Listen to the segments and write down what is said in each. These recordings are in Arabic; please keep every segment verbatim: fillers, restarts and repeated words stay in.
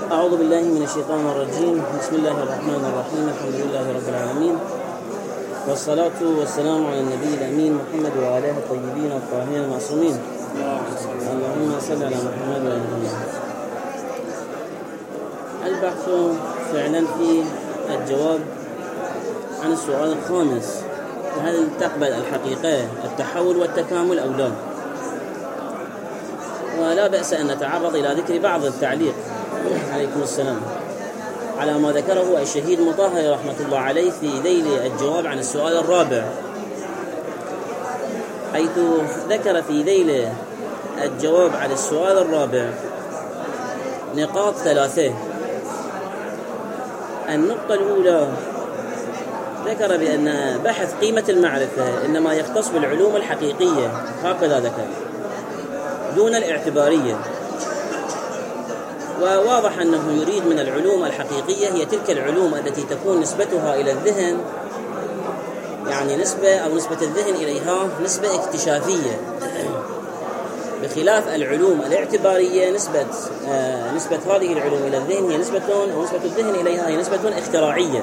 أعوذ بالله من الشيطان الرجيم. بسم الله الرحمن الرحيم. الحمد لله رب العالمين، والصلاة والسلام على النبي الأمين محمد وعلى آله الطيبين الطاهرين المعصومين. اللهم صل على محمد وعلى آله محمد. البحث فعلا في الجواب عن السؤال الخامس: هل تقبل الحقيقة التحول والتكامل أو لا؟ ولا بأس أن نتعرض إلى ذكر بعض التعليق عليكم السلام على ما ذكره الشهيد مطهري رحمة الله عليه في ذيل الجواب عن السؤال الرابع، حيث ذكر في ذيل الجواب عن السؤال الرابع نقاط ثلاثة. النقطة الأولى ذكر بأن بحث قيمة المعرفة إنما يختص بالعلوم الحقيقية، هكذا ذكر، دون الاعتبارية. وواضح أنه يريد من العلوم الحقيقية هي تلك العلوم التي تكون نسبتها إلى الذهن، يعني نسبة أو نسبة الذهن إليها نسبة اكتشافية، بخلاف العلوم الاعتبارية نسبة آه نسبة هذه العلوم إلى الذهن هي نسبة أو نسبة الذهن إليها هي نسبة اختراعية.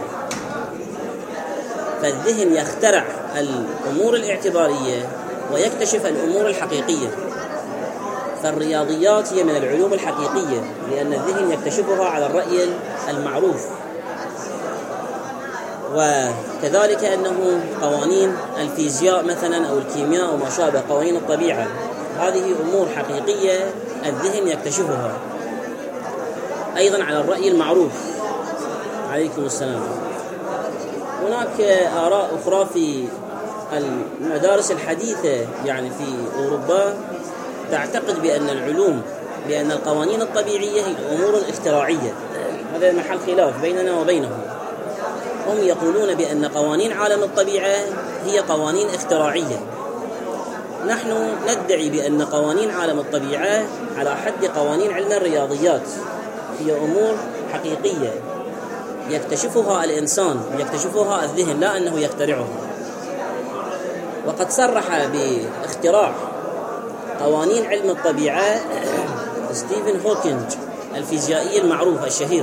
فالذهن يخترع الأمور الاعتبارية ويكتشف الأمور الحقيقية. فالرياضيات هي من العلوم الحقيقية لأن الذهن يكتشفها على الرأي المعروف. وكذلك أنه قوانين الفيزياء مثلا أو الكيمياء أو ما شابه قوانين الطبيعة، هذه أمور حقيقية الذهن يكتشفها أيضا على الرأي المعروف. عليكم السلام. هناك آراء أخرى في المدارس الحديثة يعني في أوروبا تعتقد بأن العلوم بأن القوانين الطبيعية هي أمور اختراعية. هذا محل خلاف بيننا وبينهم. هم يقولون بأن قوانين عالم الطبيعة هي قوانين اختراعية. نحن ندعي بأن قوانين عالم الطبيعة على حد قوانين علم الرياضيات، هي أمور حقيقية يكتشفها الإنسان، يكتشفها الذهن، لا أنه يخترعها. وقد صرح باختراع قوانين علم الطبيعة ستيفن هوكينج الفيزيائي المعروف الشهير،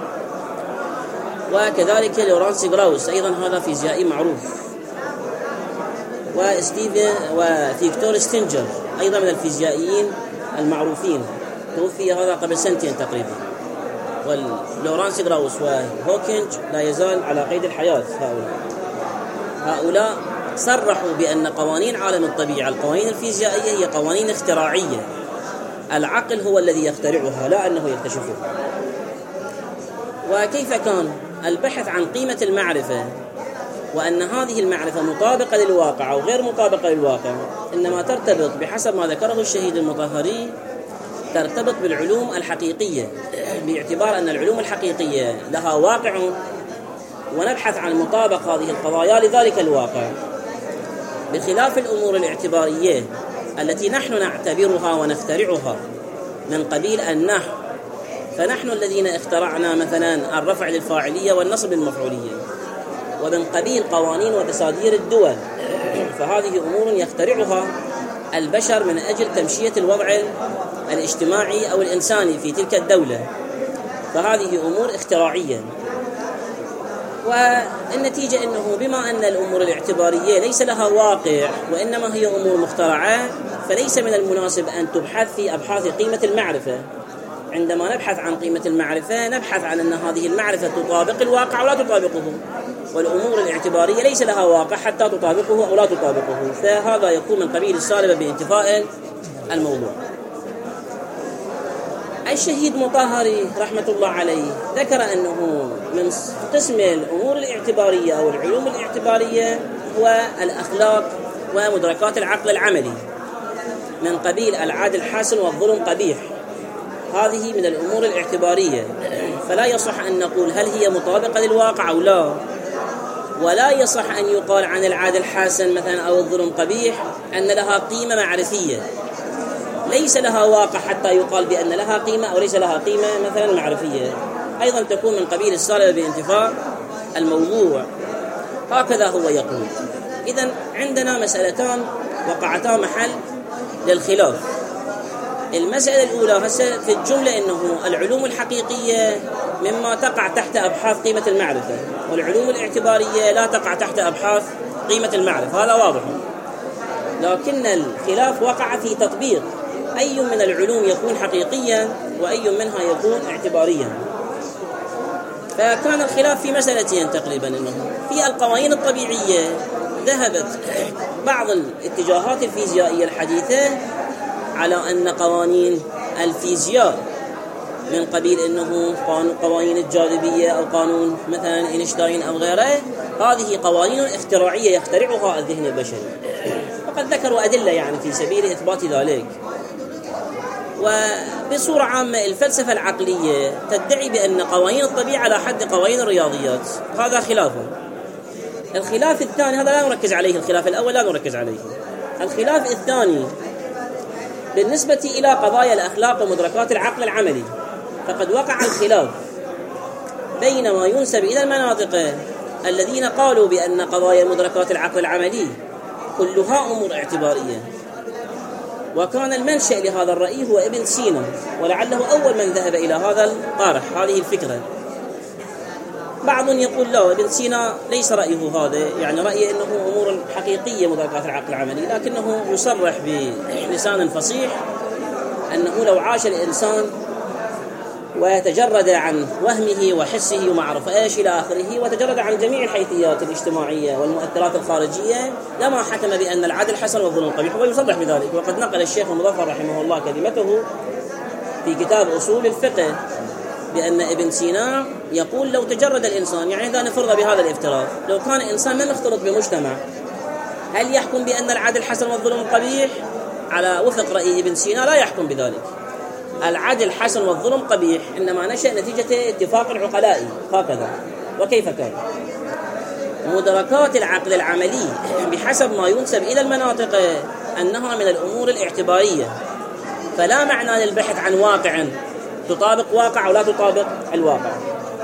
وكذلك لورانس غراوس أيضا هذا فيزيائي معروف، وستيفن وفيكتور ستينجر أيضا من الفيزيائيين المعروفين، توفي هذا قبل سنتين تقريبا. ولورانس غراوس وهوكينج لا يزال على قيد الحياة. هؤلاء هؤلاء صرحوا بأن قوانين عالم الطبيعة القوانين الفيزيائية هي قوانين اختراعية، العقل هو الذي يخترعها لا أنه يكتشفها. وكيف كان البحث عن قيمة المعرفة وأن هذه المعرفة مطابقة للواقع أو غير مطابقة للواقع إنما ترتبط بحسب ما ذكره الشهيد المطهري، ترتبط بالعلوم الحقيقية، باعتبار أن العلوم الحقيقية لها واقع ونبحث عن مطابق هذه القضايا لذلك الواقع، بخلاف الأمور الاعتبارية التي نحن نعتبرها ونخترعها من قبيل النحو. فنحن الذين اخترعنا مثلا الرفع للفاعلية والنصب المفعولية، ومن قبيل قوانين وتسادير الدول، فهذه أمور يخترعها البشر من أجل تمشية الوضع الاجتماعي أو الإنساني في تلك الدولة، فهذه أمور اختراعية. والنتيجة أنه بما أن الأمور الاعتبارية ليس لها واقع وإنما هي أمور مخترعة، فليس من المناسب أن تبحث في أبحاث قيمة المعرفة. عندما نبحث عن قيمة المعرفة نبحث عن أن هذه المعرفة تطابق الواقع ولا تطابقه، والأمور الاعتبارية ليس لها واقع حتى تطابقه أو لا تطابقه، فهذا يكون من قبيل السالبة بانتفاء الموضوع. الشهيد مطهري رحمة الله عليه ذكر أنه من قسم الأمور الاعتبارية أو العلوم الاعتبارية هو الأخلاق ومدركات العقل العملي، من قبيل العدل حسن والظلم قبيح. هذه من الأمور الاعتبارية، فلا يصح أن نقول هل هي مطابقة للواقع أو لا، ولا يصح أن يقال عن العدل حسن مثلا أو الظلم قبيح أن لها قيمة معرفية، ليس لها واقع حتى يقال بأن لها قيمة أو ليس لها قيمة مثلا معرفية، أيضا تكون من قبيل السالبة بانتفاء الموضوع. هكذا هو يقول. إذن عندنا مسألتان وقعتا محل للخلاف. المسألة الأولى هسه في الجملة أنه العلوم الحقيقية مما تقع تحت أبحاث قيمة المعرفة، والعلوم الاعتبارية لا تقع تحت أبحاث قيمة المعرفة، هذا واضح. لكن الخلاف وقع في تطبيق أي من العلوم يكون حقيقيا وأي منها يكون اعتباريا. فكان الخلاف في مسألتين تقريبا، أنه في القوانين الطبيعية ذهبت بعض الاتجاهات الفيزيائية الحديثة على أن قوانين الفيزياء من قبيل أنه قوانين الجاذبية أو قانون مثلا إينشتاين أو غيره، هذه قوانين اختراعية يخترعها الذهن البشري، فقد ذكروا أدلة يعني في سبيل إثبات ذلك. وبصورة عامة الفلسفة العقلية تدعي بأن قوانين الطبيعة على حد قوانين الرياضيات، هذا خلافه. الخلاف الثاني هذا لا نركز عليه، الخلاف الأول لا نركز عليه. الخلاف الثاني بالنسبة إلى قضايا الأخلاق ومدركات العقل العملي، فقد وقع الخلاف بين ما ينسب إلى المناطق الذين قالوا بأن قضايا مدركات العقل العملي كلها أمور اعتبارية، وكان المنشأ لهذا الرأي هو ابن سينا، ولعله أول من ذهب إلى هذا الطرح هذه الفكرة. بعض يقول لا، ابن سينا ليس رأيه هذا، يعني رأيه أنه أمور حقيقية مدركات العقل العملي، لكنه يصرح بلسان فصيح أنه لو عاش الإنسان ويتجرد عن وهمه وحسه وما عرف ايش الى اخره، وتجرد عن جميع الحيثيات الاجتماعيه والمؤثرات الخارجيه، لما حكم بان العدل حسن والظلم قبيح، ويصرح بذلك. وقد نقل الشيخ المظفر رحمه الله كلمته في كتاب اصول الفقه بان ابن سينا يقول لو تجرد الانسان، يعني اذا نفرض بهذا الافتراض، لو كان انسان ما مختلط بمجتمع، هل يحكم بان العدل حسن والظلم قبيح؟ على وفق راي ابن سينا لا يحكم بذلك. العدل حسن والظلم قبيح إنما نشأ نتيجة اتفاق العقلاء، هكذا. وكيف كان؟ مدركات العقل العملي بحسب ما ينسب إلى المناطق أنها من الأمور الاعتبارية، فلا معنى للبحث عن واقع تطابق واقع ولا تطابق الواقع.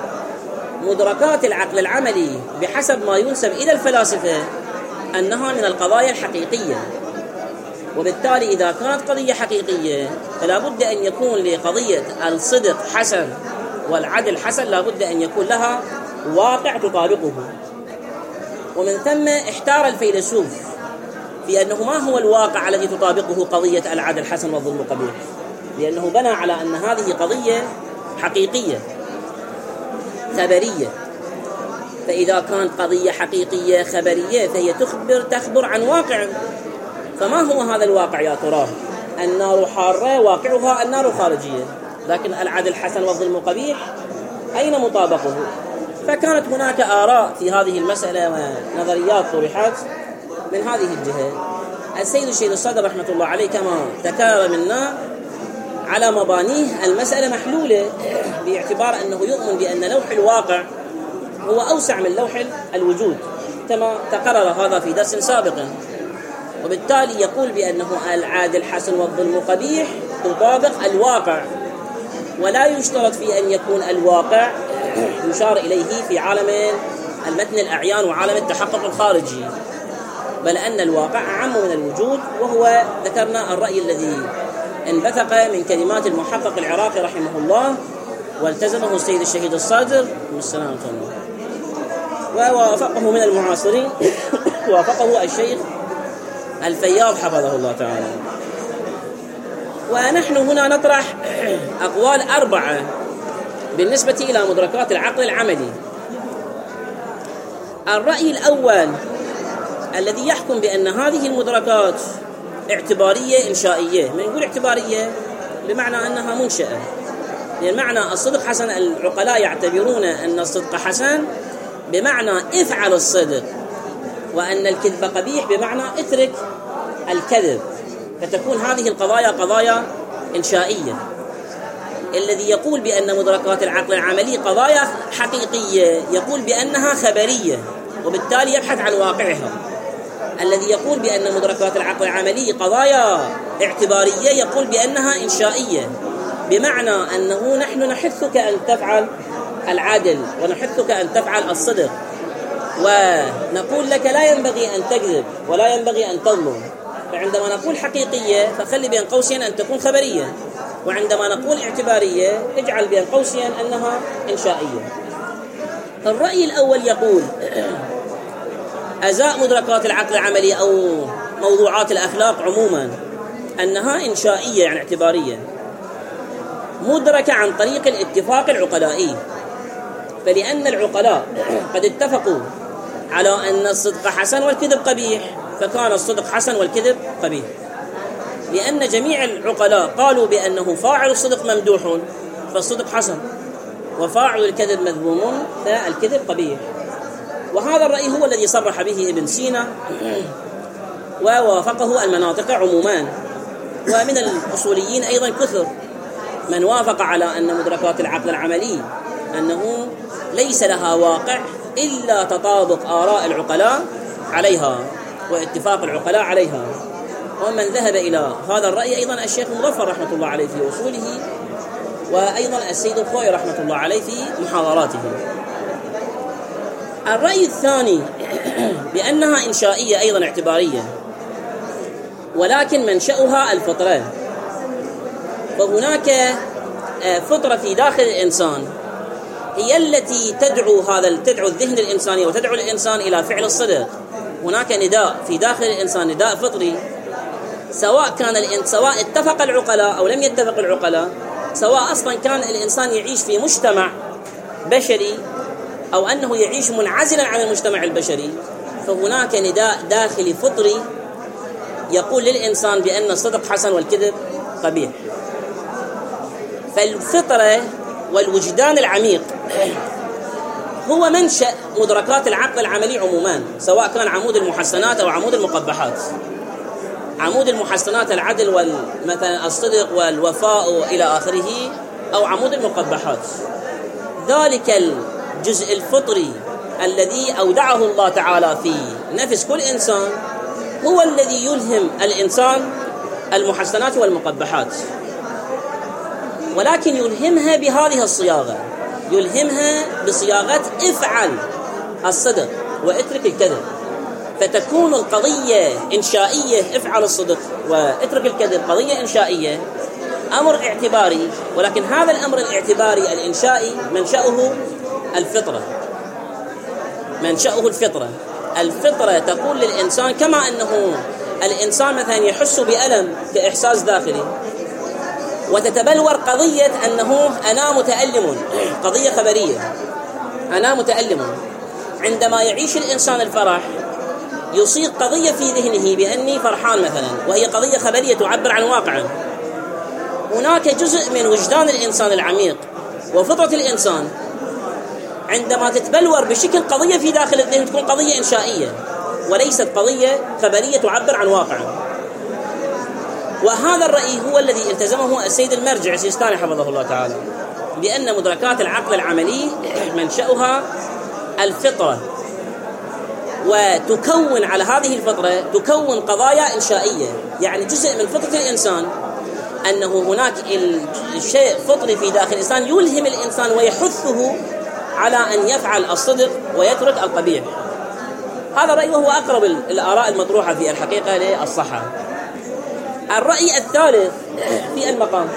مدركات العقل العملي بحسب ما ينسب إلى الفلاسفة أنها من القضايا الحقيقية، وبالتالي إذا كانت قضية حقيقية فلا بد أن يكون لقضية الصدق حسن والعدل حسن، لا بد أن يكون لها واقع تطابقه. ومن ثم احتار الفيلسوف في أنه ما هو الواقع الذي تطابقه قضية العدل حسن والظلم قبيح، لأنه بنى على أن هذه قضية حقيقية خبرية، فإذا كانت قضية حقيقية خبرية فهي تخبر تخبر عن واقع. فما هو هذا الواقع يا ترى؟ النار حارة واقعها النار خارجية، لكن العدل حسن والظلم قبيح أين مطابقه؟ فكانت هناك آراء في هذه المسألة ونظريات طرحت من هذه الجهة. السيد الشيخ الصدر رحمة الله عليه كما تكرر منا على مبانيه المسألة محلولة، باعتبار أنه يؤمن بأن لوح الواقع هو أوسع من لوح الوجود كما تقرر هذا في درس سابق، وبالتالي يقول بأنه العادل حسن والظلم قبيح تطابق الواقع، ولا يشترط في أن يكون الواقع يشار إليه في عالم المتن الأعيان وعالم التحقق الخارجي، بل أن الواقع أعم من الوجود. وهو ذكرنا الرأي الذي انبثق من كلمات المحقق العراقي رحمه الله والتزمه السيد الشهيد الصادر والسلام عليكم، ووافقه من المعاصرين وافقه الشيخ الفياض حفظه الله تعالى. ونحن هنا نطرح أقوال أربعة بالنسبة إلى مدركات العقل العملي. الرأي الأول الذي يحكم بأن هذه المدركات اعتبارية إنشائية، من يقول اعتبارية بمعنى أنها منشأة، لأن معنى الصدق حسن العقلاء يعتبرون أن الصدق حسن بمعنى افعل الصدق، وأن الكذب قبيح بمعنى اترك الكذب، فتكون هذه القضايا قضايا إنشائية. الذي يقول بأن مدركات العقل العملي قضايا حقيقية يقول بأنها خبرية، وبالتالي يبحث عن واقعها. الذي يقول بأن مدركات العقل العملي قضايا اعتبارية يقول بأنها إنشائية، بمعنى أنه نحن نحثك أن تفعل العدل ونحثك أن تفعل الصدق، ونقول لك لا ينبغي أن تكذب ولا ينبغي أن تظلم، فعندما نقول حقيقية فخلي بين قوسين أن تكون خبرية، وعندما نقول اعتبارية اجعل بين قوسين أنها إنشائية. الرأي الأول يقول أزاء مدركات العقل العملي أو موضوعات الأخلاق عموما أنها إنشائية يعني اعتبارية مدركة عن طريق الاتفاق العقلائي، فلأن العقلاء قد اتفقوا على أن الصدق حسن والكذب قبيح فكان الصدق حسن والكذب قبيح، لأن جميع العقلاء قالوا بأنه فاعل الصدق ممدوح فالصدق حسن وفاعل الكذب مذموم فالكذب قبيح. وهذا الرأي هو الذي صرح به ابن سينا ووافقه المناطق عموما، ومن الأصوليين أيضا كثر من وافق على أن مدركات العقل العملي أنه ليس لها واقع إلا تطابق آراء العقلاء عليها واتفاق العقلاء عليها. ومن ذهب إلى هذا الرأي أيضا الشيخ مظفر رحمة الله عليه في أصوله، وأيضا السيد الخوئي رحمة الله عليه في محاضراته. الرأي الثاني بأنها إنشائية أيضا اعتبارية ولكن منشأها الفطرة، فهناك فطرة في داخل الإنسان هي التي تدعو هذا تدعو الذهن الإنساني وتدعو الإنسان إلى فعل الصدق. هناك نداء في داخل الإنسان نداء فطري، سواء كان سواء اتفق العقلاء أو لم يتفق العقلاء، سواء أصلا كان الإنسان يعيش في مجتمع بشري أو أنه يعيش منعزلا عن المجتمع البشري، فهناك نداء داخلي فطري يقول للإنسان بأن الصدق حسن والكذب قبيح. فالفطرة والوجدان العميق هو منشأ مدركات العقل العملي عموما، سواء كان عمود المحسنات أو عمود المقبحات. عمود المحسنات العدل والمثلا الصدق والوفاء إلى آخره، أو عمود المقبحات ذلك الجزء الفطري الذي أودعه الله تعالى في نفس كل إنسان هو الذي يلهم الإنسان المحسنات والمقبحات، ولكن يلهمها بهذه الصياغة، يلهمها بصياغة افعل الصدق واترك الكذب، فتكون القضية إنشائية افعل الصدق واترك الكذب قضية إنشائية أمر اعتباري، ولكن هذا الأمر الاعتباري الإنشائي منشأه الفطرة منشأه الفطرة الفطرة تقول للإنسان كما أنه الإنسان مثلا يحس بألم كإحساس داخلي وتتبلور قضية أنه أنا متألم، قضية خبرية أنا متألم. عندما يعيش الإنسان الفرح يصيغ قضية في ذهنه بأني فرحان مثلا، وهي قضية خبرية تعبر عن واقعا. هناك جزء من وجدان الإنسان العميق وفطرة الإنسان عندما تتبلور بشكل قضية في داخل الذهن تكون قضية إنشائية وليست قضية خبرية تعبر عن واقع. وهذا الرأي هو الذي التزمه السيد المرجع السيستاني حفظه الله تعالى، بأن مدركات العقل العملي منشأها الفطرة، وتكون على هذه الفطرة تكون قضايا إنشائية، يعني جزء من فطرة الإنسان أنه هناك الشيء فطري في داخل الإنسان يلهم الإنسان ويحثه على أن يفعل الصدق ويترك القبيح. هذا الرأي وهو أقرب الآراء المطروحة في الحقيقة للصحة. الرأي الثالث في المقام،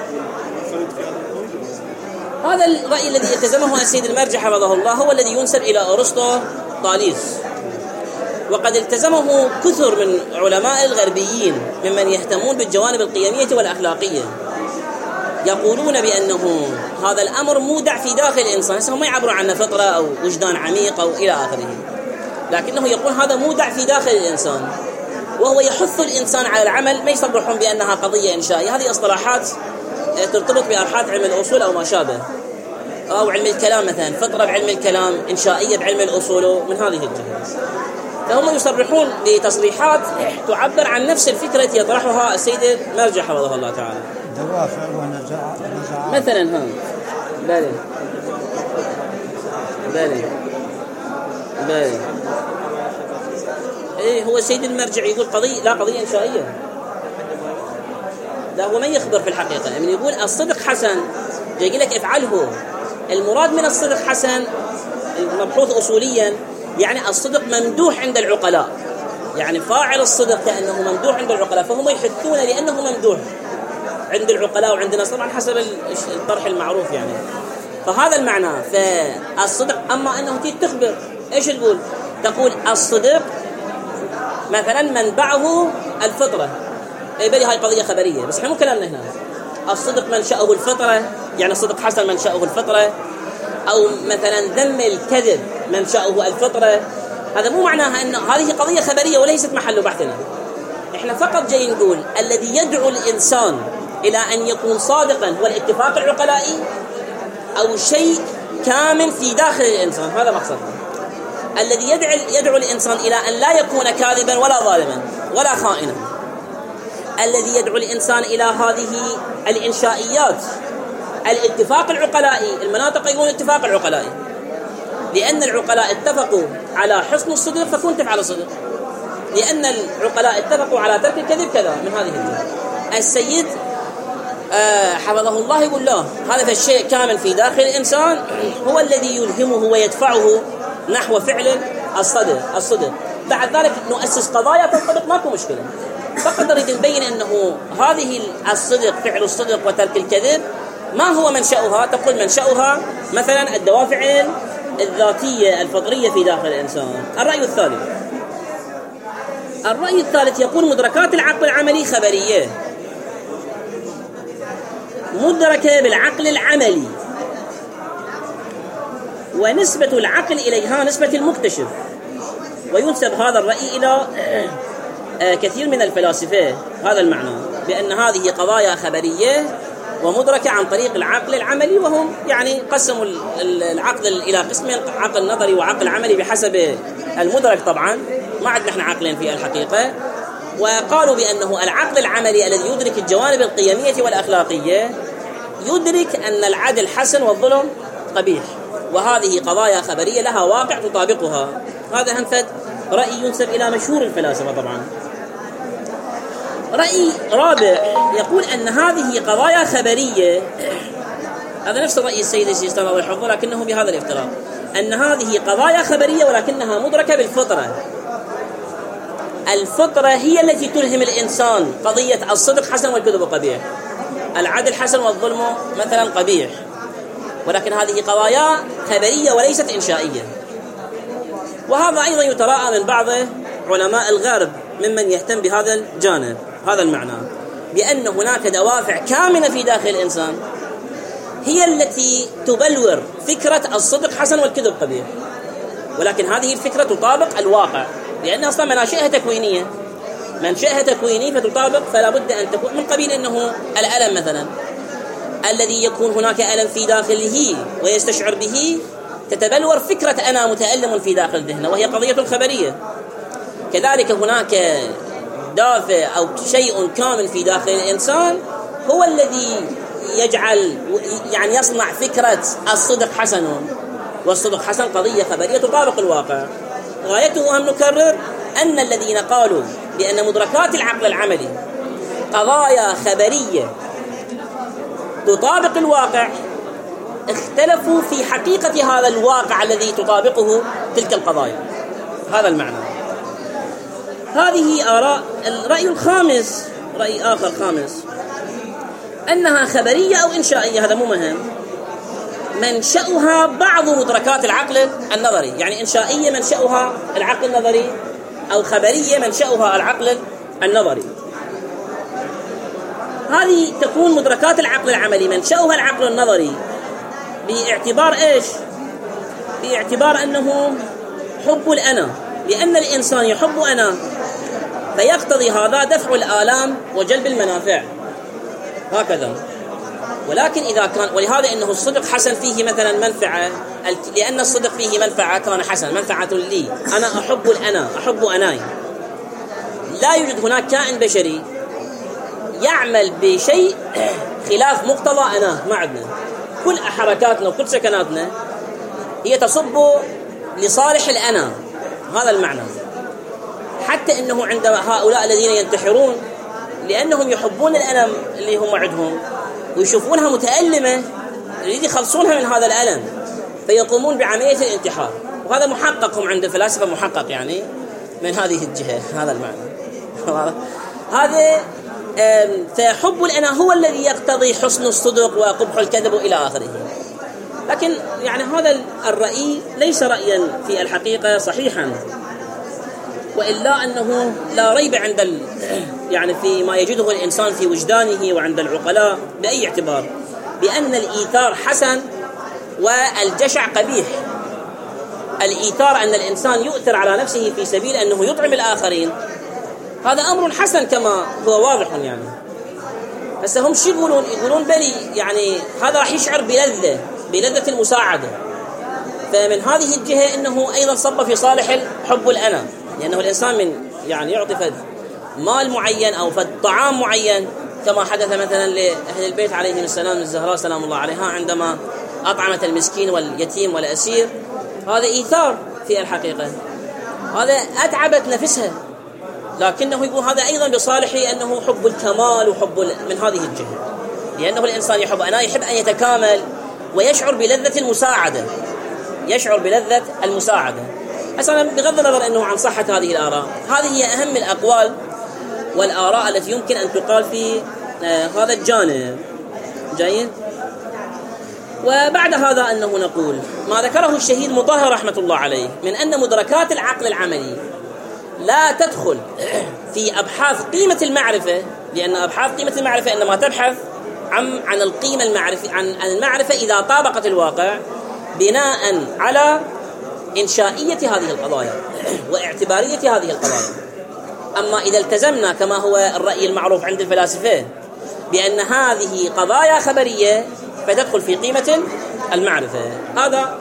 هذا الرأي الذي التزمه السيد المرجع حفظه الله هو الذي ينسب إلى أرسطو طاليس، وقد التزمه كثر من علماء الغربيين ممن يهتمون بالجوانب القيمية والأخلاقية، يقولون بأنه هذا الأمر مودع في داخل الإنسان، هم ما يعبرون عنه فطرة أو وجدان عميق أو إلى آخره، لكنه يقول هذا مودع في داخل الإنسان وهو يحث الإنسان على العمل، ما يصرحون بأنها قضية إنشائية. هذه اصطلاحات ترتبط بأبحاث علم الأصول أو ما شابه، أو علم الكلام مثلا، فطرة بعلم الكلام، إنشائية بعلم الأصول، من هذه الجهة. فهم يصرحون بتصريحات تعبر عن نفس الفكرة التي يطرحها السيد مرجع حفظه الله تعالى. دوافع ونزاعات مثلا ها بالي بالي بالي إيه هو السيد المرجع يقول قضية لا قضية إنشائية، لا هو ما يخبر في الحقيقة. من يقول الصدق حسن يقول لك افعله، المراد من الصدق حسن المبحوث أصوليا يعني الصدق ممدوح عند العقلاء، يعني فاعل الصدق كأنه ممدوح عند العقلاء، فهم يحثون لأنه ممدوح عند العقلاء وعندنا طبعا حسب الطرح المعروف يعني. فهذا المعنى فالصدق. أما أنه تيجي تخبر إيش تقول؟ تقول الصدق مثلا منبعه الفطرة، أي بلي هاي قضية خبرية، بس احنا مو كلامنا هنا. الصدق منشأه الفطرة، يعني الصدق حسن منشأه الفطرة، أو مثلا ذم الكذب منشأه الفطرة. هذا مو معناها أن هذه قضية خبرية وليست محل بحثنا. إحنا فقط جاي نقول الذي يدعو الإنسان إلى أن يكون صادقا هو الاتفاق العقلائي أو شيء كامل في داخل الإنسان، هذا مقصدنا. الذي يدعو, يدعو الإنسان إلى أن لا يكون كاذبا ولا ظالما ولا خائنا. الذي يدعو الإنسان إلى هذه الإنشائيات، الاتفاق العقلائي. المناطق يقول الاتفاق العقلائي، لأن العقلاء اتفقوا على حسن الصدق فكن تفعل الصدق، لأن العقلاء اتفقوا على ترك الكذب كذا من هذه الجهة. السيد آه حفظه الله يقول له هذا الشيء كامل في داخل الإنسان هو الذي يلهمه ويدفعه نحو فعل الصدق الصدق بعد ذلك نؤسس قضايا تنطبق، ماكو مشكلة. فقط نريد نبين أنه هذه الصدق، فعل الصدق وترك الكذب، ما هو منشأها؟ تقول منشأها مثلا الدوافع الذاتية الفطرية في داخل الإنسان. الرأي الثالث الرأي الثالث يقول مدركات العقل العملي خبرية، مدركة بالعقل العملي، ونسبة العقل إليها نسبة المكتشف. وينسب هذا الرأي إلى كثير من الفلاسفة، هذا المعنى، بأن هذه قضايا خبرية ومدركة عن طريق العقل العملي. وهم يعني قسموا العقل إلى قسمين، عقل نظري وعقل عملي بحسب المدرك. طبعا ما عندنا احنا عقلين في الحقيقة. وقالوا بأنه العقل العملي الذي يدرك الجوانب القيمية والأخلاقية يدرك أن العدل حسن والظلم قبيح، وهذه قضايا خبرية لها واقع تطابقها. هذا هنفد رأي ينسب إلى مشهور الفلاسفة. طبعا رأي رابع يقول أن هذه قضايا خبرية، هذا نفس الرأي السيد السيستاني الله يحفظه لكنه بهذا الافتراض، أن هذه قضايا خبرية ولكنها مدركة بالفطرة. الفطرة هي التي تلهم الإنسان قضية الصدق حسن والكذب قبيح، العدل حسن والظلم مثلا قبيح، ولكن هذه قضايا خبرية وليست إنشائية. وهذا أيضا يتراءى من بعض علماء الغرب ممن يهتم بهذا الجانب، هذا المعنى، بأن هناك دوافع كامنة في داخل الإنسان هي التي تبلور فكرة الصدق حسن والكذب قبيح، ولكن هذه الفكرة تطابق الواقع، لأنها أصلا مناشئها تكوينية، منشأها تكويني فتطابق، فلا بد أن تكون من قبيل أنه الألم مثلا الذي يكون هناك ألم في داخله ويستشعر به، تتبلور فكرة أنا متألم في داخل ذهنه، وهي قضية خبرية. كذلك هناك دافع أو شيء كامل في داخل الإنسان هو الذي يجعل يعني يصنع فكرة الصدق حسن، والصدق حسن قضية خبرية تطابق الواقع. غايته أن نكرر أن الذين قالوا بأن مدركات العقل العملي قضايا خبرية تطابق الواقع اختلفوا في حقيقة هذا الواقع الذي تطابقه تلك القضايا، هذا المعنى. هذه آراء. الرأي الخامس رأي آخر خامس أنها خبرية أو إنشائية، هذا مو مهم، منشأها بعض مدركات العقل النظري، يعني إنشائية منشأها العقل النظري، أو خبرية منشأها العقل النظري. هذه تكون مدركات العقل العملي منشأها العقل النظري باعتبار إيش؟ باعتبار أنه حب الأنا، لأن الإنسان يحب أنا فيقتضي هذا دفع الآلام وجلب المنافع، هكذا. ولكن إذا كان، ولهذا إنه الصدق حسن فيه مثلا منفعة، لأن الصدق فيه منفعة كان حسن، منفعة لي، أنا أحب الأنا، أحب أناي. لا يوجد هناك كائن بشري يعمل بشيء خلاف مقتضى أنا، ما عندنا. كل حركاتنا وكل سكناتنا هي تصب لصالح الأنا، هذا المعنى. حتى إنه عند هؤلاء الذين ينتحرون لأنهم يحبون الألم اللي هم عندهم ويشوفونها متألمة، يريد يخلصونها من هذا الألم، فيقومون بعملية الانتحار. وهذا محقق، هم عند الفلاسفة محقق، يعني من هذه الجهة، هذا المعنى. هذا فحب الأنا هو الذي يقتضي حسن الصدق وقبح الكذب إلى آخره. لكن يعني هذا الرأي ليس رأيا في الحقيقة صحيحا، وإلا أنه لا ريب عند ال يعني فيما يجده الإنسان في وجدانه وعند العقلاء بأي اعتبار بأن الإيثار حسن والجشع قبيح. الإيثار أن الإنسان يؤثر على نفسه في سبيل أنه يطعم الآخرين، هذا أمر حسن كما هو واضح. يعني بس هم شو يقولون؟ يقولون بلي يعني هذا راح يشعر بلذة بلذة المساعدة، فمن هذه الجهة إنه أيضا صب في صالح حب الأنا، لأنه الإنسان من يعني يعطي فد مال معين أو فد طعام معين، كما حدث مثلا لأهل البيت عليهم السلام الزهراء سلام الله عليها عندما أطعمت المسكين واليتيم والأسير، هذا إيثار في الحقيقة، هذا أتعبت نفسها، لكنه يقول هذا أيضا بصالحه أنه حب الكمال وحب من هذه الجهة، لأنه الإنسان يحب أنا يحب أن يتكامل ويشعر بلذة المساعدة، يشعر بلذة المساعدة. أصلا بغض النظر أنه عن صحة هذه الآراء، هذه هي أهم الأقوال والآراء التي يمكن أن تقال في آه هذا الجانب. جيد. وبعد هذا أنه نقول ما ذكره الشهيد مطهر رحمة الله عليه من أن مدركات العقل العملي لا تدخل في أبحاث قيمة المعرفة، لأن أبحاث قيمة المعرفة إنما تبحث عن عن القيمة المعرفة عن المعرفة إذا طابقت الواقع بناء على إنشائية هذه القضايا واعتبارية هذه القضايا. أما إذا التزمنا كما هو الرأي المعروف عند الفلاسفة بأن هذه قضايا خبرية فتدخل في قيمة المعرفة، هذا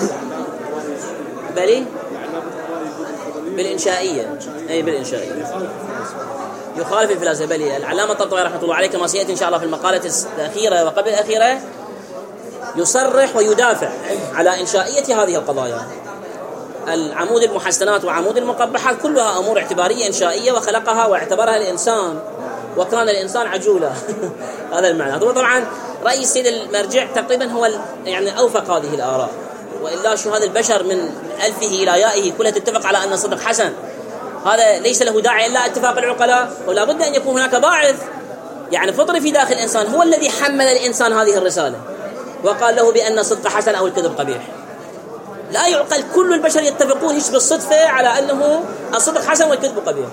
بلي بالإنشائية، أي بالإنشائية يخالف الفلاسفة. بلي العلامة الطبطبي رحمة الله عليه كما سيأتي إن شاء الله في المقالة الأخيرة وقبل الأخيرة يصرح ويدافع على إنشائية هذه القضايا. العمود المحسنات وعمود المقبحات كلها أمور اعتبارية إنشائية وخلقها واعتبرها الإنسان، وكان الإنسان عجولا. هذا المعنى. هو طبعا رأي السيد المرجع تقريبا هو يعني أوفق هذه الآراء، وإلا شو هذا البشر من ألفه إلى يائه كلها تتفق على أن الصدق حسن، هذا ليس له داعي إلا اتفاق العقلاء، ولا بد أن يكون هناك باعث يعني فطري في داخل الإنسان هو الذي حمل الإنسان هذه الرسالة وقال له بأن الصدق حسن أو الكذب قبيح. لا يعقل كل البشر يتفقون هيش بالصدفة على أنه الصدق حسن والكذب قبيح.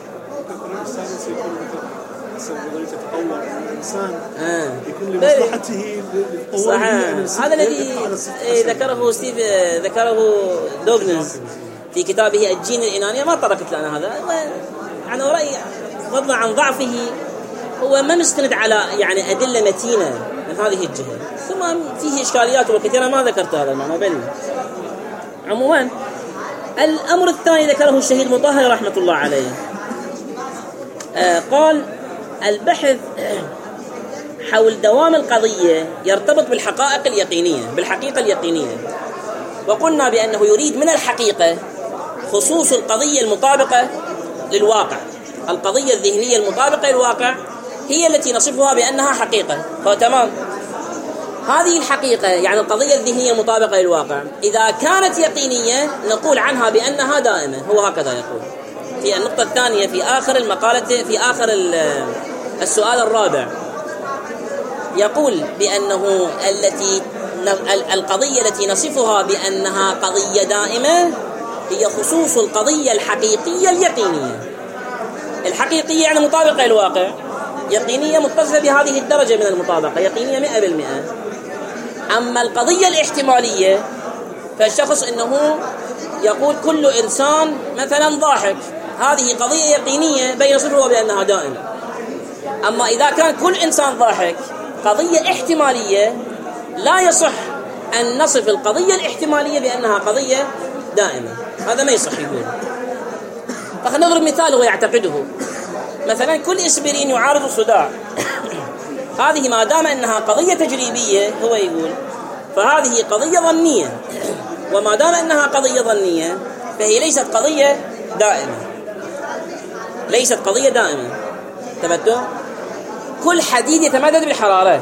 الإنسان آه. يكون لمصلحته صحيح. هذا الذي ذكره ستيف ذكره دوغنز في كتابه الجين الإنانية، ما تركت لنا هذا يعني رأي فضلا عن ضعفه، هو ما مستند على يعني أدلة متينة من هذه الجهة، ثم فيه إشكاليات وكثيرة ما ذكرت هذا المعنى. بل عموما الأمر الثاني ذكره الشهيد مطهر رحمة الله عليه، آه قال البحث حول دوام القضية يرتبط بالحقائق اليقينية بالحقيقة اليقينية، وقلنا بأنه يريد من الحقيقة خصوص القضية المطابقة للواقع. القضية الذهنية المطابقة للواقع هي التي نصفها بأنها حقيقة، فتمام. هذه الحقيقة يعني القضية الذهنية المطابقة للواقع إذا كانت يقينية نقول عنها بأنها دائمة. هو هكذا يقول في النقطة الثانية في آخر المقالة في آخر السؤال الرابع، يقول بأنه التي القضية التي نصفها بأنها قضية دائمة هي خصوص القضية الحقيقية اليقينية. الحقيقية يعني مطابقة للواقع، يقينية متصلة بهذه الدرجة من المطابقة، يقينية مئة بالمئة. أما القضية الاحتمالية فالشخص إنه يقول كل إنسان مثلا ضاحك، هذه قضية يقينية بين نصفها بأنها دائمة. أما إذا كان كل إنسان ضاحك قضية احتمالية لا يصح أن نصف القضية الاحتمالية بأنها قضية دائمة، هذا ما يصح يقول. فخلنا نضرب مثال هو يعتقده، مثلا كل إسبرين يعارض الصداع، هذه ما دام أنها قضية تجريبية هو يقول فهذه قضية ظنية، وما دام أنها قضية ظنية فهي ليست قضية دائمة، ليست قضية دائمة. تبدو كل حديد يتمدد بالحرارة،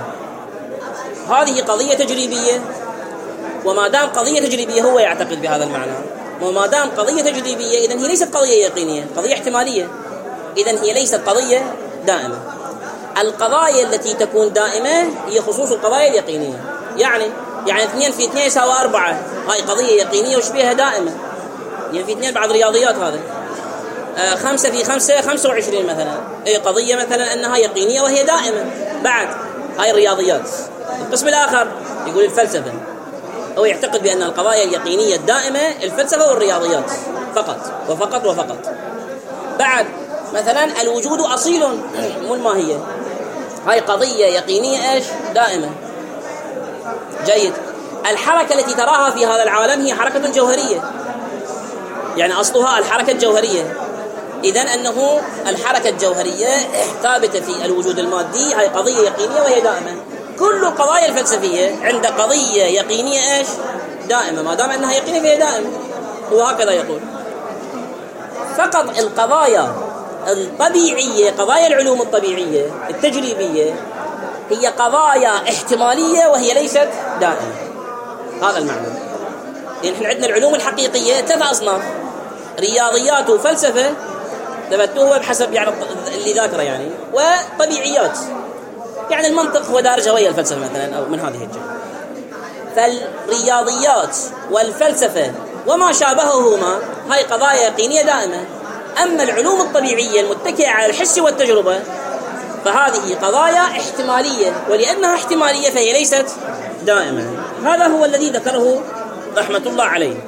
هذه قضية تجريبية، وما دام قضية تجريبية هو يعتقد بهذا المعنى وما دام قضية تجريبية إذن هي ليست قضية يقينية، قضية احتمالية، إذن هي ليست قضية دائمة. القضايا التي تكون دائمة هي خصوص القضايا اليقينية. يعني يعني اثنين في اثنين يساوي أربعة، هاي قضية يقينية وشبيهة دائمة. يعني في اثنين بعض الرياضيات هذا آه خمسة في خمسة خمسة وعشرين مثلا، أي قضية مثلا أنها يقينية وهي دائمة. بعد هاي الرياضيات. القسم الآخر يقول الفلسفة، أو يعتقد بأن القضايا اليقينية الدائمة الفلسفة والرياضيات فقط وفقط وفقط. بعد مثلا الوجود أصيل مو الماهية، هاي قضية يقينية إيش دائمة. جيد. الحركة التي تراها في هذا العالم هي حركة جوهرية، يعني أصلها الحركة الجوهرية. إذن أنه الحركة الجوهرية ثابتة في الوجود المادي، هاي قضية يقينية وهي دائمة. كل القضايا الفلسفية عند قضية يقينية إيش دائمة، ما دام أنها يقينية فهي دائمة، وهكذا يقول. فقط القضايا الطبيعية، قضايا العلوم الطبيعية التجريبية، هي قضايا احتمالية وهي ليست دائمة. هذا المعنى. يعني احنا عندنا العلوم الحقيقية ثلاث أصناف: رياضيات وفلسفة ثبتوه بحسب يعني اللي ذاكره يعني، وطبيعيات. يعني المنطق هو دارج ويا الفلسفة مثلا، أو من هذه الجهة. فالرياضيات والفلسفة وما شابههما هاي قضايا يقينية دائمة. أما العلوم الطبيعية المتكئة على الحس والتجربة فهذه قضايا احتمالية، ولأنها احتمالية فهي ليست دائمة. هذا هو الذي ذكره رحمة الله عليه.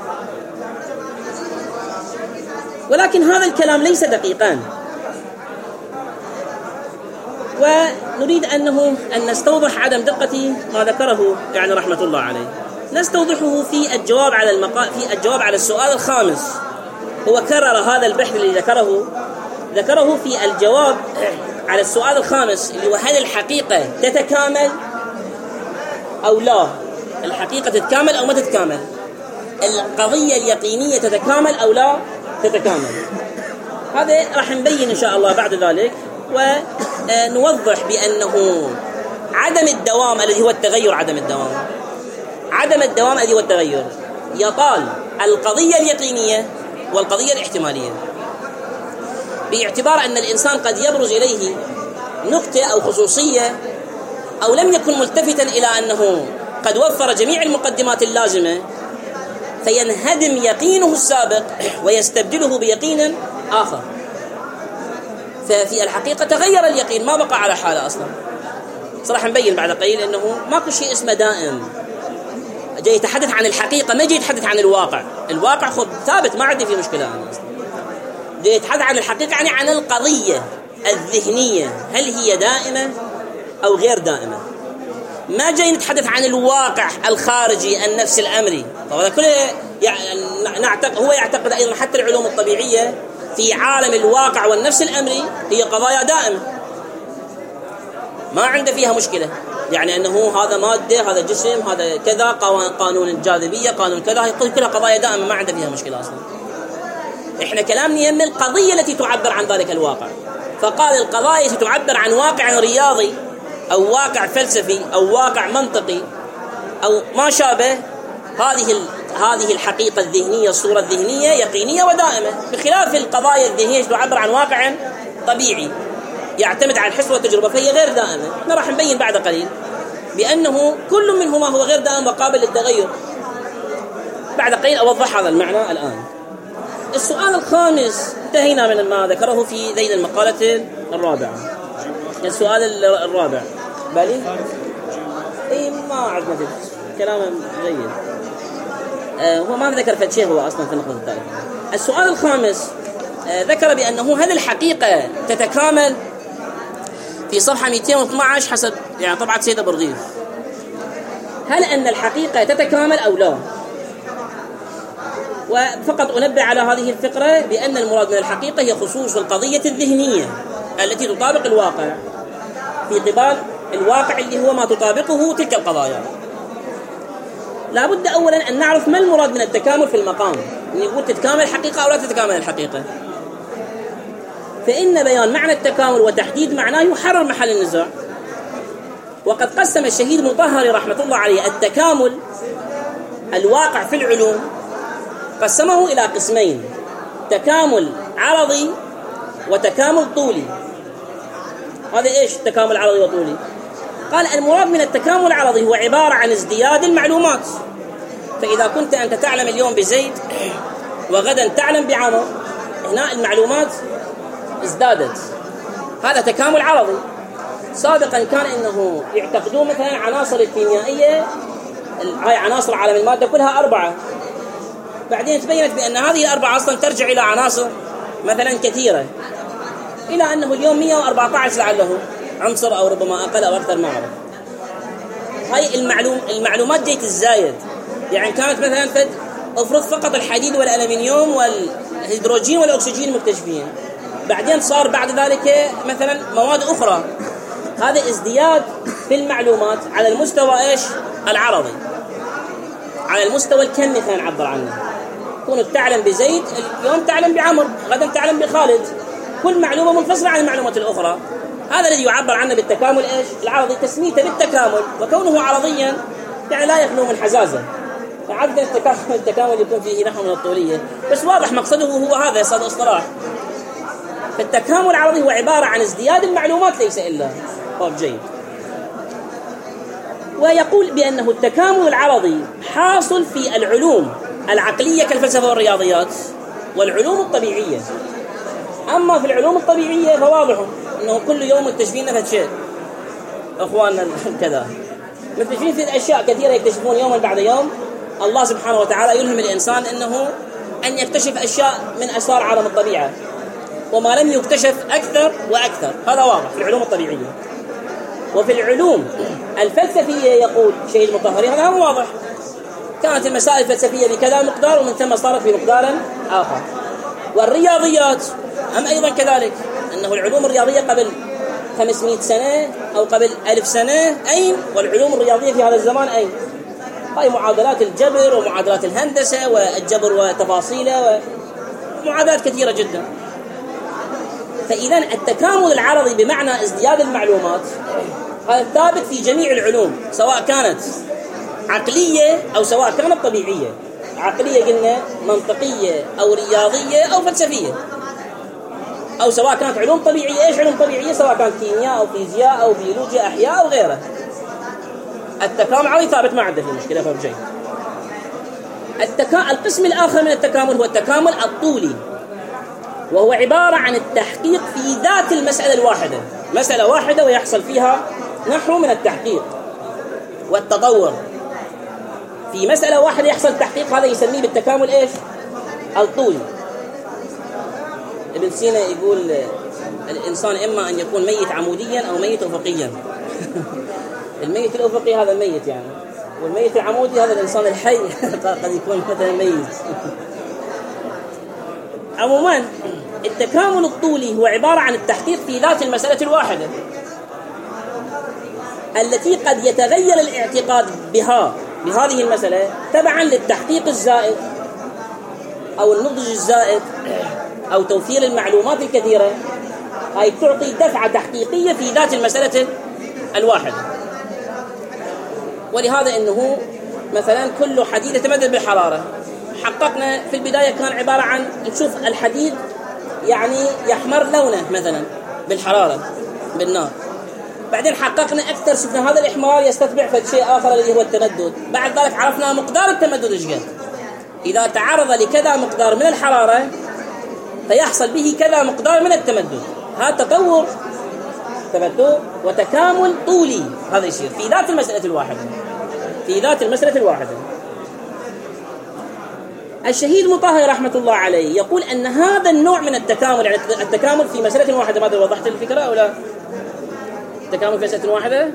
ولكن هذا الكلام ليس دقيقا، ونريد أنه أن نستوضح عدم دقة ما ذكره يعني رحمة الله عليه. نستوضحه في الجواب على المقال في الجواب على السؤال الخامس. هو كرر هذا البحث اللي ذكره ذكره في الجواب على السؤال الخامس، اللي هو هل الحقيقة تتكامل أو لا؟ الحقيقة تتكامل أو ما تتكامل؟ القضية اليقينية تتكامل أو لا تتكامل؟ هذا راح نبين إن شاء الله بعد ذلك، ونوضح بأنه عدم الدوام الذي هو التغير عدم الدوام عدم الدوام الذي هو التغير يطال القضية اليقينية والقضية الاحتمالية، باعتبار أن الإنسان قد يبرز إليه نقطة أو خصوصية أو لم يكن ملتفتا إلى أنه قد وفر جميع المقدمات اللازمة، فينهدم يقينه السابق ويستبدله بيقين آخر. ففي الحقيقة تغير اليقين، ما بقى على حاله أصلا. صراحة نبين بعد قليل أنه ماكو شيء اسمه دائم. جاي يتحدث عن الحقيقة، ما جاي يتحدث عن الواقع. الواقع خب ثابت، ما عندي فيه مشكلة أنا أصلا. جاي يتحدث عن الحقيقة يعني عن القضية الذهنية، هل هي دائمة أو غير دائمة. ما جاي نتحدث عن الواقع الخارجي النفس الأمري. طبعا كله يعني نعتقد هو يعتقد أيضا حتى العلوم الطبيعية في عالم الواقع والنفس الأمري هي قضايا دائمة، ما عنده فيها مشكلة. يعني أنه هذا مادة، هذا جسم، هذا كذا، قانون الجاذبية، قانون كذا، هي كلها قضايا دائمة، ما عنده فيها مشكلة أصلا. إحنا كلامنا يهم القضية التي تعبر عن ذلك الواقع. فقال القضايا التي تعبر عن واقع رياضي أو واقع فلسفي أو واقع منطقي أو ما شابه، هذه هذه الحقيقة الذهنية، الصورة الذهنية يقينية ودائمة، بخلاف القضايا الذهنية التي تعبر عن واقع طبيعي يعتمد على الحس والتجربة فهي غير دائمة. احنا راح نبين بعد قليل بأنه كل منهما هو غير دائم وقابل للتغير. بعد قليل أوضح هذا المعنى الآن. السؤال الخامس انتهينا من ما ذكره في ذيل المقالة الرابعة. السؤال الرابع بالي اي ما عندنا كلام جيد. آه هو ما ذكر فد شيء هو اصلا في النقطة الثالثة. السؤال الخامس آه ذكر بأنه هل الحقيقة تتكامل؟ في صفحة مئتين واثني عشر حسب يعني طبعة سيد برغيف. هل أن الحقيقة تتكامل أو لا؟ وفقط أنبه على هذه الفقرة بأن المراد من الحقيقة هي خصوص القضية الذهنية التي تطابق الواقع في قبال الواقع اللي هو ما تطابقه تلك القضايا. لا بد أولا أن نعرف ما المراد من التكامل في المقام، نقول تتكامل الحقيقة أو لا تتكامل الحقيقة. فإن بيان معنى التكامل وتحديد معناه يحرر محل النزاع. وقد قسم الشهيد المطهري رحمة الله عليه التكامل الواقع في العلوم قسمه إلى قسمين: تكامل عرضي وتكامل طولي. هذا إيش تكامل عرضي وطولي؟ قال المراد من التكامل العرضي هو عبارة عن ازدياد المعلومات. فإذا كنت أنت تعلم اليوم بزيد وغدا تعلم بعمر، هنا المعلومات ازدادت، هذا تكامل عرضي. سابقا كان إنه يعتقدون مثلا عناصر الكيميائية، هاي عناصر عالم المادة كلها أربعة، بعدين تبينت بأن هذه الأربعة أصلا ترجع إلى عناصر مثلا كثيرة، إلى أنه اليوم مئة وأربعة عشر لعله عنصر أو ربما أقل أو أكثر، ما أعرف. هاي المعلوم المعلومات جيت الزايد، يعني كانت مثلا فد أفرض فقط الحديد والألمنيوم والهيدروجين والأكسجين مكتشفين، بعدين صار بعد ذلك مثلا مواد أخرى. هذا ازدياد في المعلومات على المستوى إيش؟ العرضي. على المستوى الكمي خلينا نعبر عنه، كونك تعلم بزيد اليوم تعلم بعمر، غدا تعلم بخالد، كل معلومة منفصلة عن المعلومات الأخرى. هذا الذي يعبر عنه بالتكامل إيش؟ العرضي، تسميته بالتكامل، وكونه عرضيا يعني لا يخلو من حزازة. فعادة التكامل التكامل يكون فيه نحو من الطولية، بس واضح مقصده هو هذا صار اصطلاح. فالتكامل العرضي هو عبارة عن ازدياد المعلومات ليس إلا. طيب جيد. ويقول بأنه التكامل العرضي حاصل في العلوم العقلية كالفلسفة والرياضيات والعلوم الطبيعية. أما في العلوم الطبيعية فواضح أنه كل يوم مكتشفين نفس شيء أخواننا كذا، مكتشفين في أشياء كثيرة يكتشفون يوما بعد يوم. الله سبحانه وتعالى يلهم الإنسان أنه أن يكتشف أشياء من أسرار عالم الطبيعة، وما لم يكتشف أكثر وأكثر. هذا واضح في العلوم الطبيعية. وفي العلوم الفلسفية يقول شيء المطهري هذا هم واضح، كانت المسائل الفلسفية بكذا مقدار ومن ثم صارت بمقدار آخر. والرياضيات هم أيضا كذلك، أنه العلوم الرياضية قبل خمسمائة سنة أو قبل ألف سنة أين؟ والعلوم الرياضية في هذا الزمان أين؟ هاي معادلات الجبر ومعادلات الهندسة والجبر وتفاصيله ومعادلات كثيرة جدا. فإذا التكامل العرضي بمعنى ازدياد المعلومات هذا ثابت في جميع العلوم، سواء كانت عقلية أو سواء كانت طبيعية. عقلية قلنا منطقية أو رياضية أو فلسفية، أو سواء كانت علوم طبيعية. إيش علوم طبيعية؟ سواء كانت كيمياء أو فيزياء أو بيولوجيا أحياء أو غيره. التكامل العرضي ثابت، ما عنده في مشكلة. فهم شيء. التكا... القسم الآخر من التكامل هو التكامل الطولي، وهو عبارة عن التحقيق في ذات المسألة الواحدة، مسألة واحدة ويحصل فيها نحو من التحقيق والتطور. في مسألة واحدة يحصل تحقيق، هذا يسميه بالتكامل إيش؟ الطولي. ابن سينا يقول الإنسان إما أن يكون ميت عموديا أو ميت أفقيا. الميت الأفقي هذا الميت يعني، والميت العمودي هذا الإنسان الحي قد يكون مثلا ميت. عموما التكامل الطولي هو عبارة عن التحقيق في ذات المسألة الواحدة التي قد يتغير الاعتقاد بها بهذه المسألة تبعا للتحقيق الزائد أو النضج الزائد أو توفير المعلومات الكثيرة. هاي تعطي دفعة تحقيقية في ذات المسألة الواحدة. ولهذا إنه مثلا كل حديد يتمدد بالحرارة. حققنا في البداية كان عبارة عن نشوف الحديد يعني يحمر لونه مثلا بالحرارة بالنار، بعدين حققنا أكثر، شفنا هذا الإحمار يستتبع في شيء آخر الذي هو التمدد. بعد ذلك عرفنا مقدار التمدد إيش قد، إذا تعرض لكذا مقدار من الحرارة فيحصل به كذا مقدار من التمدد. هذا تطور تمدد وتكامل طولي، هذا يصير في ذات المسألة الواحدة في ذات المسألة الواحدة. الشهيد مطهري رحمة الله عليه يقول أن هذا النوع من التكامل، يعني التكامل في مسألة واحدة، ماذا وضحت الفكرة أو لا؟ التكامل في مسألة واحدة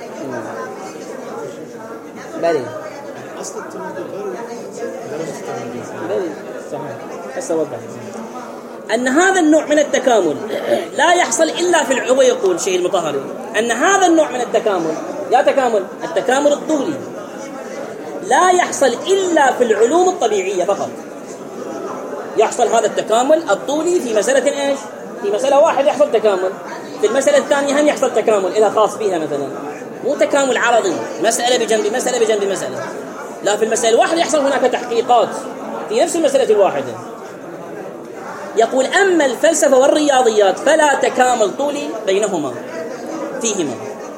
بلي أصل التمدد غير بلي صحيح. هسه وضح أن هذا النوع من التكامل لا يحصل إلا في العلوم. يقول الشهيد المطهري أن هذا النوع من التكامل، يا تكامل التكامل الطولي، لا يحصل إلا في العلوم الطبيعية فقط. يحصل هذا التكامل الطولي في مسألة إيش؟ في مسألة واحدة يحصل تكامل، في المسألة الثانية هم يحصل تكامل إذا خاص بها مثلا، مو تكامل عرضي مسألة بجنب مسألة بجنب مسألة. لا، في المسألة الواحدة يحصل هناك تحقيقات في نفس المسألة الواحدة. يقول أما الفلسفة والرياضيات فلا تكامل طولي بينهما فيهما.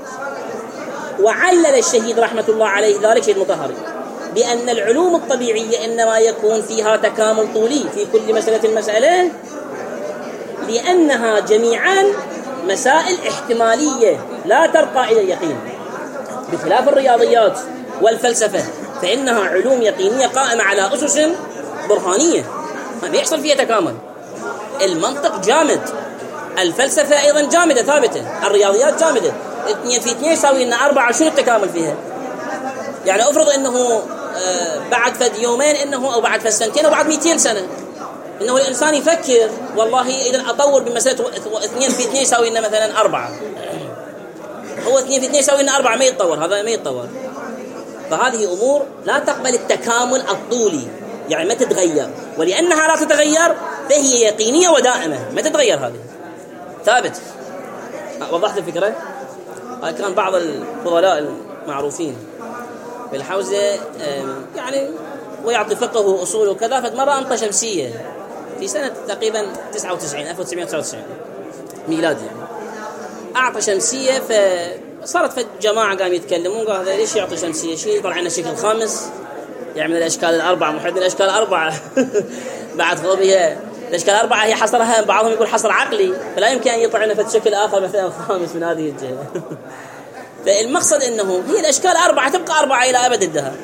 وعلل الشهيد رحمة الله عليه ذلك شهيد مطهري بأن العلوم الطبيعية إنما يكون فيها تكامل طولي في كل مسألة مسألة، لأنها جميعا مسائل احتمالية لا ترقى إلى اليقين، بخلاف الرياضيات والفلسفة فإنها علوم يقينية قائمة على أسس برهانية ما بيحصل فيها تكامل. المنطق جامد، الفلسفة أيضا جامدة ثابتة، الرياضيات جامدة، اثنين في اثنين يساوي لنا أربعة، شنو التكامل فيها؟ يعني أفرض أنه بعد فد يومين إنه أو بعد فد سنتين أو بعد مئتين سنة إنه الإنسان يفكر والله إذا أطور بمسألة اثنين في اثنين يساوي لنا مثلا أربعة، هو اثنين في اثنين يساوي لنا أربعة، ما يتطور، هذا ما يتطور. فهذه أمور لا تقبل التكامل الطولي، يعني ما تتغير، ولأنها لا تتغير فهي يقينية ودائمة ما تتغير، هذه ثابت. وضحت الفكرة؟ كان بعض الفضلاء المعروفين في الحوزة يعني ويعطي فقه وأصول وكذا، فمرة أنطى شمسية في سنة تقريبا تسعة وتسعين ألف وتسعمائة وتسعة وتسعين ميلادي، يعني أعطى شمسية، فصارت في جماعة قام يتكلمون قال هذا ليش يعطي شمسية؟ شيء طلع لنا شكل خامس يعمل الأشكال الأربعة، محدد الأشكال الأربعة بعد خطبها الأشكال الأربعة هي حصرها، بعضهم يقول حصر عقلي، فلا يمكن أن يطلع لنا في شكل آخر مثلا خامس من هذه الجهة. فالمقصد أنه هي الأشكال الأربعة تبقى أربعة إلى أبد الدهر.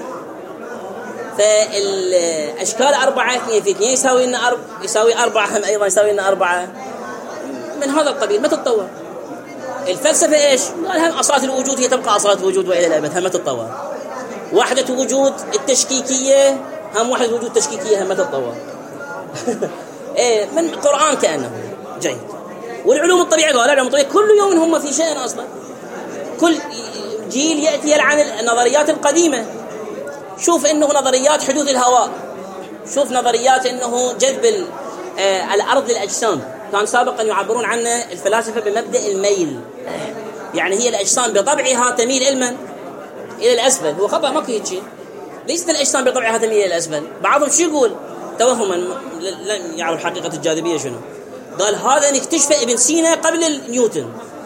فالأشكال أربعة اثنين في اثنين يساوي لنا أرب... يساوي أربعة، هم أيضا يساوي لنا أربعة، من هذا القبيل ما تتطور. الفلسفة إيش؟ قال هم أصالة الوجود هي تبقى أصالة الوجود وإلى الأبد، هم ما تتطور. وحدة وجود التشكيكية هم وحدة وجود تشكيكية هم ما تتطور. إيه من قرآن كأنه جيد. والعلوم الطبيعية قال العلوم الطبيعية كل يوم هم في شيء أصلا، كل جيل يأتي يلعن النظريات القديمة. شوف إنه نظريات حدوث الهواء، شوف نظريات إنه جذب آه الأرض للأجسام، كان سابقا يعبرون عنه الفلاسفة بمبدأ الميل، يعني هي الأجسام بطبعها تميل إلمن إلى الأسفل. هو خطأ، ما كي شيء، ليست الأجسام بطبعها تميل إلى الأسفل. بعضهم شو يقول توهما لن يعرف حقيقة الجاذبية شنو، قال هذا نكتشفه ابن سينا قبل نيوتن.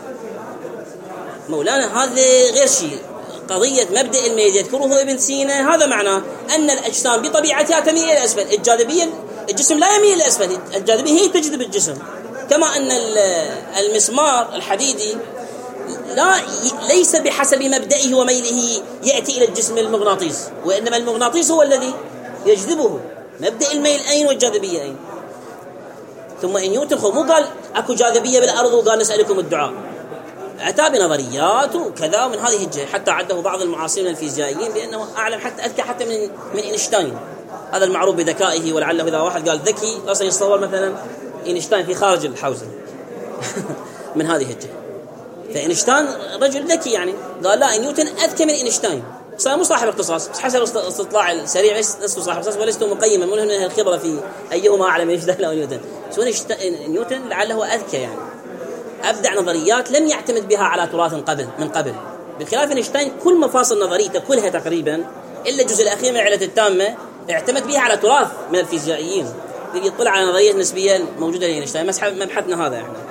مولانا هذا غير شيء، قضية مبدأ الميل يذكره ابن سينا، هذا معناه أن الأجسام بطبيعتها تميل إلى الأسفل. الجاذبية الجسم لا يميل إلى الأسفل، الجاذبية هي تجذب الجسم، كما أن المسمار الحديدي لا ليس بحسب مبدئه وميله يأتي إلى الجسم المغناطيس، وإنما المغناطيس هو الذي يجذبه. مبدأ الميل أين والجاذبية أين؟ ثم إن نيوتن مو قال أكو جاذبية بالأرض وقال نسألكم الدعاء، أتى بنظريات وكذا من هذه الجهة، حتى عده بعض المعاصرين الفيزيائيين بأنه أعلم حتى أذكى حتى من من إينشتاين، هذا المعروف بذكائه، ولعله إذا واحد قال ذكي أصلا يتصور مثلا إينشتاين في خارج الحوزة من هذه الجهة. فإينشتاين رجل ذكي، يعني قال لا نيوتن أذكى من إينشتاين، صار مو صاحب اختصاص، بس حسب الاستطلاع السريع لست صاحب اختصاص ولست مقيما من هنا الخبرة في أيهما أعلم إينشتاين أو نيوتن. سو نيوتن لعله أذكى، يعني أبدع نظريات لم يعتمد بها على تراث قبل من قبل، بخلاف إينشتاين كل مفاصل نظريته كلها تقريبا إلا الجزء الأخير من العلة التامة اعتمد بها على تراث من الفيزيائيين اللي يطلع على نظرية النسبية موجودة لإينشتاين. مبحثنا هذا احنا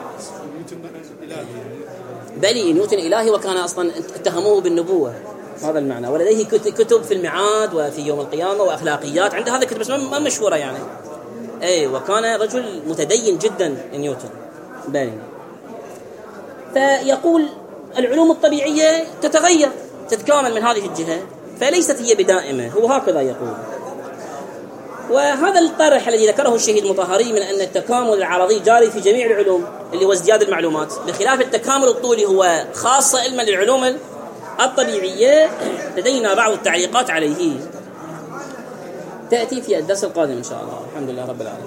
بلي نيوتن إلهي، وكان أصلا اتهموه بالنبوة، هذا المعنى. ولديه كتب في الميعاد وفي يوم القيامة وأخلاقيات، عنده هذا كتب بس ما مشهورة يعني. أي وكان رجل متدين جدا نيوتن بلي. فيقول العلوم الطبيعية تتغير تتكامل من هذه الجهة، فليست هي بدائمة، هو هكذا يقول. وهذا الطرح الذي ذكره الشهيد مطهري من أن التكامل العرضي جاري في جميع العلوم اللي هو ازدياد المعلومات، بخلاف التكامل الطولي هو خاصة علما للعلوم الطبيعية، لدينا بعض التعليقات عليه تأتي في الدرس القادم إن شاء الله. الحمد لله رب العالمين.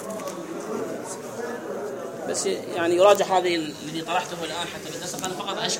بس يعني يراجع هذه الذي طرحته الآن حتى بالدرس القادم فقط أشكال